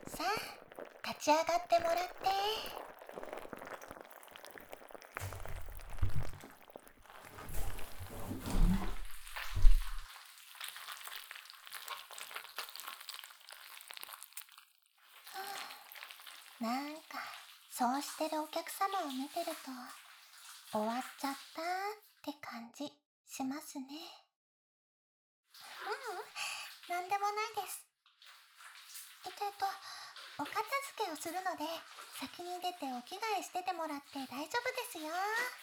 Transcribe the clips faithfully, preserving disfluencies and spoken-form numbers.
さあ、立ち上がってもらって。なんか、そうしてるお客様を見てると、終わっちゃったって感じしますね。ううん、なんでもないです。えっとえっと、お片付けをするので、先に出てお着替えしててもらって大丈夫ですよ。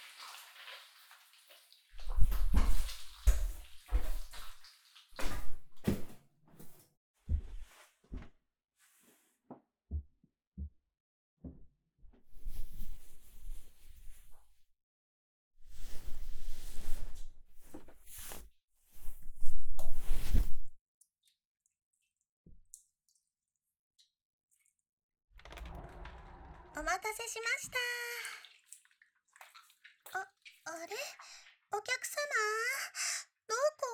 お待たせしました。あ、あれお客様どこ？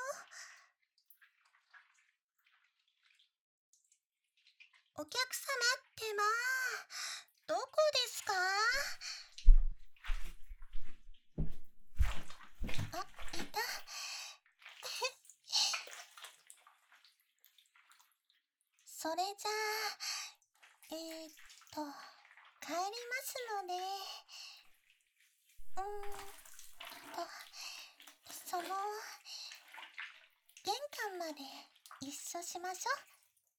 お客様ってば、どこですか？あ、いた。それじゃあ、えー、っと、帰りますので、うーんと、その、玄関まで一緒しましょう。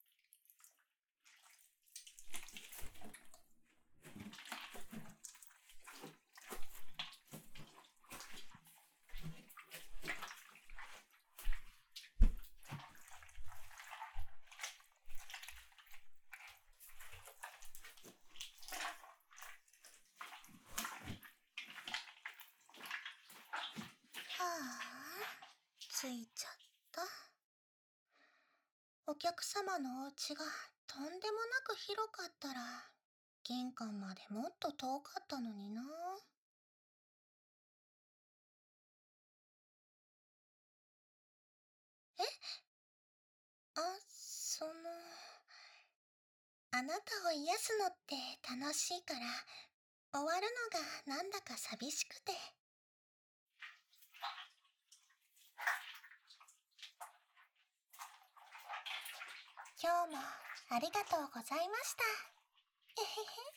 はあ、着いちゃった。お客様のお家がとんでもなく広かったら、玄関までもっと遠かったのにな。えあ、その、あなたを癒すのって楽しいから、終わるのがなんだか寂しくて。今日もありがとうございました。えへへ。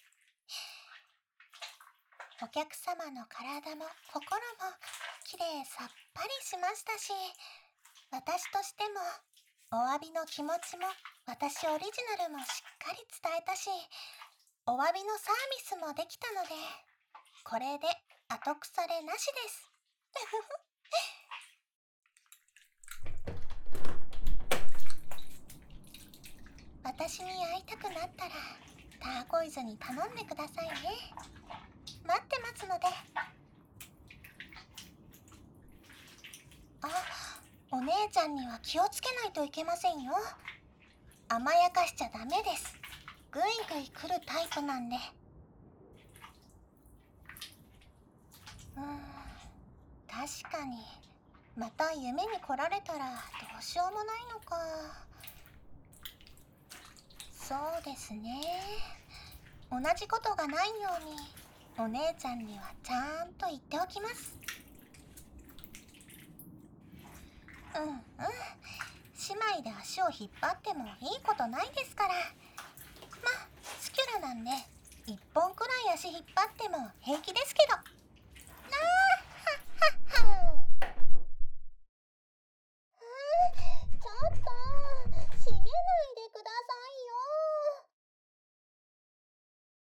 お客様の体も心もきれいさっぱりしましたし、私としてもお詫びの気持ちも私オリジナルもしっかり伝えたし、お詫びのサービスもできたので、これで後腐れなしです。私に会いたくなったらターコイズに頼んでくださいね。待ってますので。あ、お姉ちゃんには気をつけないといけませんよ。甘やかしちゃダメです。ぐいぐい来るタイプなんで。うーん、確かにまた夢に来られたらどうしようもないのか。そうですね。同じことがないようにお姉ちゃんにはちゃんと言っておきます。うんうん、姉妹で足を引っ張ってもいいことないですから。まあスキュラなんで一本くらい足引っ張っても平気ですけど。